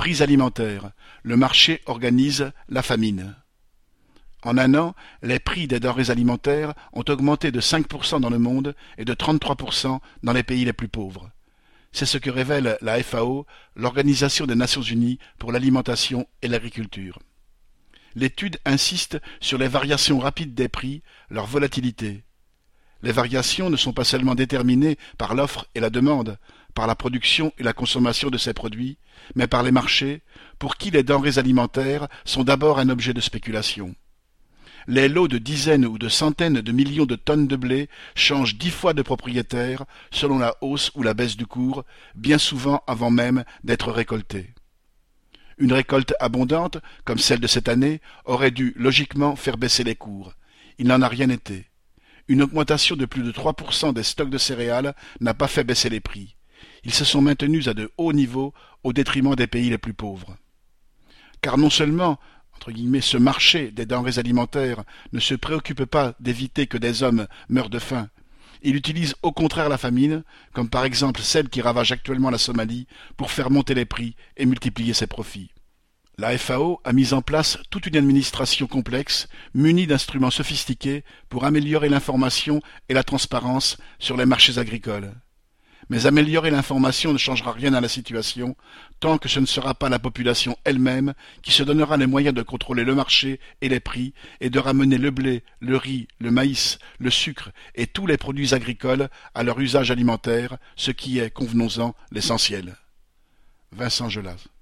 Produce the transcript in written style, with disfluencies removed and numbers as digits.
Prix alimentaires. Le marché organise la famine. En un an, les prix des denrées alimentaires ont augmenté de 5% dans le monde et de 33% dans les pays les plus pauvres. C'est ce que révèle la FAO, l'Organisation des Nations Unies pour l'alimentation et l'agriculture. L'étude insiste sur les variations rapides des prix, leur volatilité. Les variations ne sont pas seulement déterminées par l'offre et la demande, par la production et la consommation de ces produits, mais par les marchés, pour qui les denrées alimentaires sont d'abord un objet de spéculation. Les lots de dizaines ou de centaines de millions de tonnes de blé changent 10 fois de propriétaire selon la hausse ou la baisse du cours, bien souvent avant même d'être récoltés. Une récolte abondante, comme celle de cette année, aurait dû logiquement faire baisser les cours. Il n'en a rien été. Une augmentation de plus de 3% des stocks de céréales n'a pas fait baisser les prix. Ils se sont maintenus à de hauts niveaux au détriment des pays les plus pauvres. Car non seulement ce marché des denrées alimentaires ne se préoccupe pas d'éviter que des hommes meurent de faim. Il utilise au contraire la famine, comme par exemple celle qui ravage actuellement la Somalie, pour faire monter les prix et multiplier ses profits. La FAO a mis en place toute une administration complexe, munie d'instruments sophistiqués pour améliorer l'information et la transparence sur les marchés agricoles. Mais améliorer l'information ne changera rien à la situation, tant que ce ne sera pas la population elle-même qui se donnera les moyens de contrôler le marché et les prix et de ramener le blé, le riz, le maïs, le sucre et tous les produits agricoles à leur usage alimentaire, ce qui est, convenons-en, l'essentiel. Vincent Gelaz.